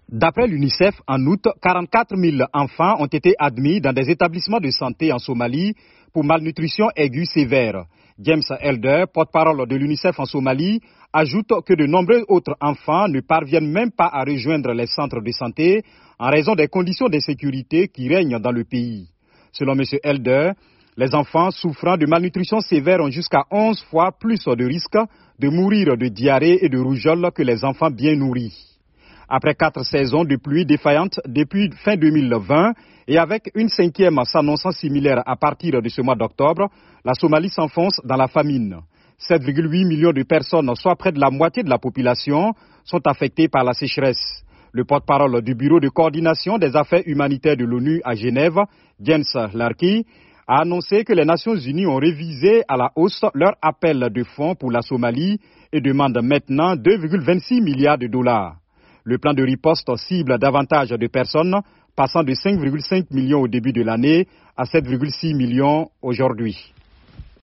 D'après l'UNICEF, en août, 44 000 enfants ont été admis dans des établissements de santé en Somalie pour malnutrition aiguë sévère. James Elder, porte-parole de l'UNICEF en Somalie, ajoute que de nombreux autres enfants ne parviennent même pas à rejoindre les centres de santé en raison des conditions d'insécurité qui règnent dans le pays. Selon M. Elder, les enfants souffrant de malnutrition sévère ont jusqu'à 11 fois plus de risques de mourir de diarrhée et de rougeole que les enfants bien nourris. Après 4 saisons de pluie défaillantes depuis fin 2020 et avec une 5e s'annonçant similaire à partir de ce mois d'octobre, la Somalie s'enfonce dans la famine. 7,8 millions de personnes, soit près de la moitié de la population, sont affectées par la sécheresse. Le porte-parole du Bureau de coordination des affaires humanitaires de l'ONU à Genève, Jens Larky, a annoncé que les Nations Unies ont révisé à la hausse leur appel de fonds pour la Somalie et demandent maintenant 2,26 milliards de dollars. Le plan de riposte cible davantage de personnes, passant de 5,5 millions au début de l'année à 7,6 millions aujourd'hui.